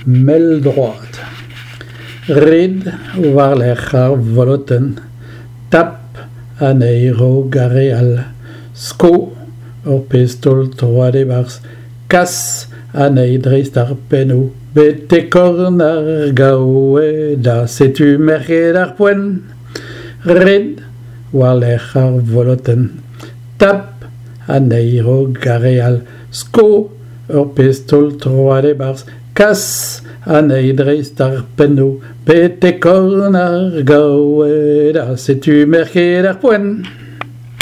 Mel droite. Rid war l'echar voloten. Tap aneiro gareal. Sko ur pistol troade bars. Kas aneidrist ar penou. Bete korn ar gaoe da setu merched ar poen. Rid war l'echar voloten. Tap aneiro gareal. Sko ur pistol troade bars. Kas aneidrist ar penou. Bete korn ar gaoe da setu merched ar poen.